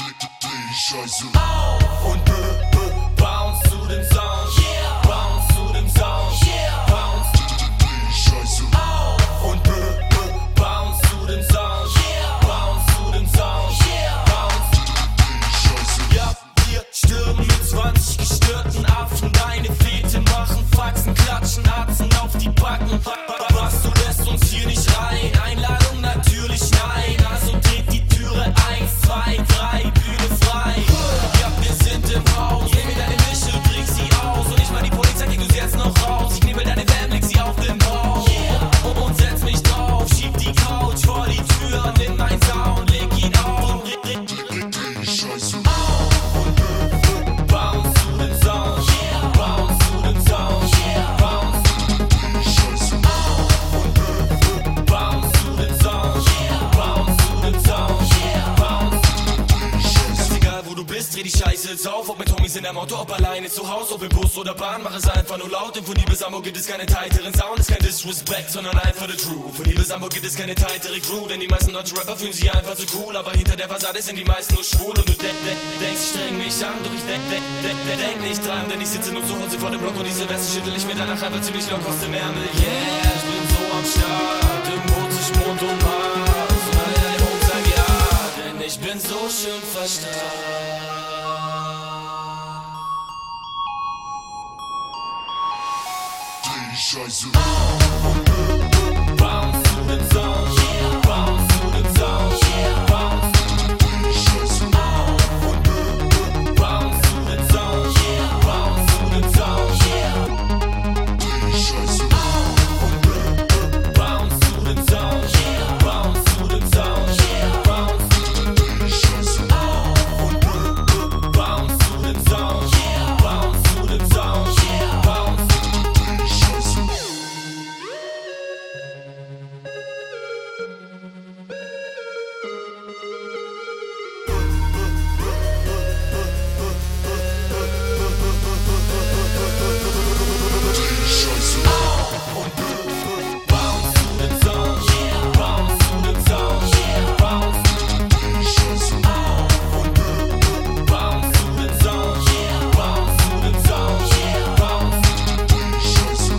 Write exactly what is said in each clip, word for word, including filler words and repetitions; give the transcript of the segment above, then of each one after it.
Scheiße. Auf und b b bounce zu dem Sound, yeah. Bounce zu dem Sound, yeah. Bounce Scheiße. auf und b b bounce zu dem Sound, yeah. Bounce zu dem Sound, yeah. Bounce Scheiße. Ja, wir stürmen mit zwanzig gestörten Affen. Deine Fete machen Faxen, klatschen Atzen auf die Backen. Was, du lässt uns hier nicht rein? Einladung natürlich nein. Also dreht die Türe eins, zwei, drei, Bühne frei. Ja, wir sind im Haus. Nehm mir deine Mische, drück sie aus. Und nicht mal die Polizei kriegt uns jetzt noch raus. Ich nehme deine Van, leg sie auf den Bauch und, und setz mich drauf. Schieb die Couch vor die Tür, nimm mein Sound, leg ihn auf. Scheiße. Und b b bounce zu dem Sound, yeah. Bounce zu dem Sound, yeah. Bounce Scheiße. und b b bounce zu dem Sound, yeah. Bounce zu dem Sound, yeah. Bounce. Ganz egal wo du bist, dreh die Scheiße jetzt auf. Ob mit Homies in der Auto, ob alleine zu Hause, ob im Bus oder Bahn, mach es einfach nur laut. Denn von Liebe Sambo gibt es keinen tighteren Sound, ist kein Disrespect, sondern einfach the truth. Von Liebe Sambo gibt es keine tightere Crew, denn die meisten deutschen Rapper fühlen sich einfach so cool. Aber hinter der Fassade sind die meisten nur schwul. Und du denk, denk, denkst, ich streng mich an, doch ich denk, denk, denk, denk, denk nicht dran. Denn ich sitze nur zu Hause vor dem Block und diese Weste schüttel ich mir danach einfach ziemlich locker aus dem Ärmel. Yeah, ich bin so am Start, im Mond sich Mond und Mars. Und alle deine Homes sagen ja, denn ich bin so schön verstrahlt. Scheiße. Bounce zu dem Sound, yeah. Bounce zu dem Sound, yeah. Bounce Scheiße. und b b bounce zu dem Sound, yeah. Bounce zu dem Sound, yeah. Scheiße. und b b bounce zu dem Sound, yeah. Bounce zu dem Sound, yeah. Bounce Scheiße. und b b bounce zu dem Sound, yeah. Bounce zu dem Sound, yeah. Bounce Scheiße. Scheiße. und b b bounce zu dem Sound, yeah. Bounce zu dem Sound, yeah. Bounce Scheiße. und b b bounce zu dem Sound, yeah. Bounce zu dem Sound, yeah. Bounce Scheiße.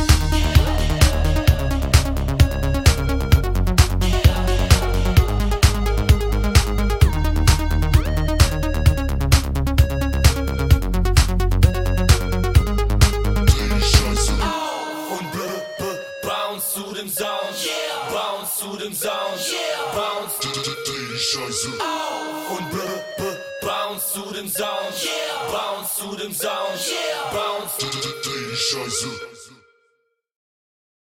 Scheiße. und b b bounce zu dem Sound, yeah. Bounce zu dem Sound, yeah. Bounce Scheiße. und b b bounce zu dem Sound, yeah. Bounce zu dem Sound, yeah. Bounce Scheiße.